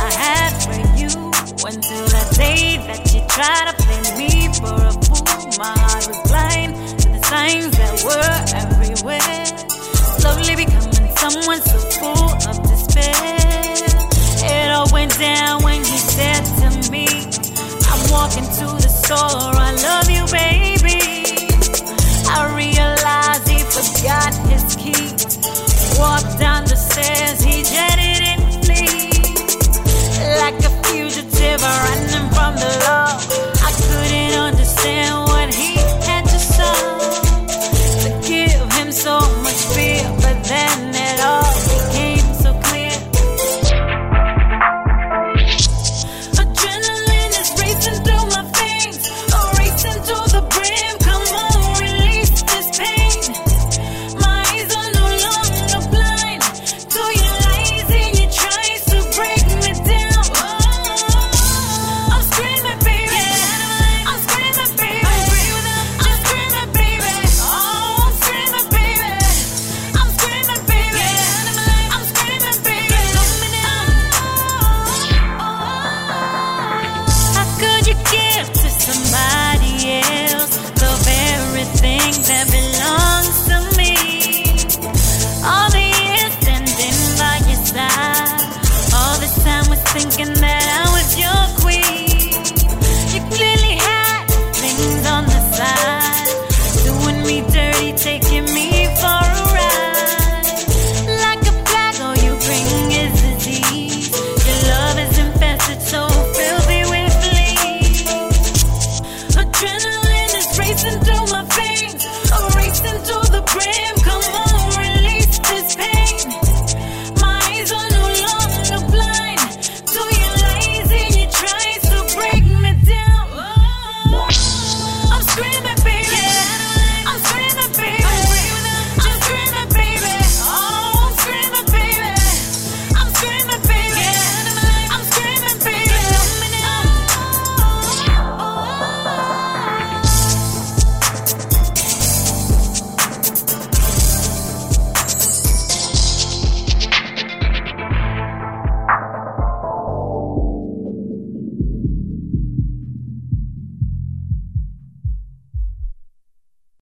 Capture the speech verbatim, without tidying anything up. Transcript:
I had for you until that day that you tried to play me for a fool. My heart was blind to the signs that were everywhere, slowly becoming someone so full of despair. It all went down when you said to me, I'm walking to the store I love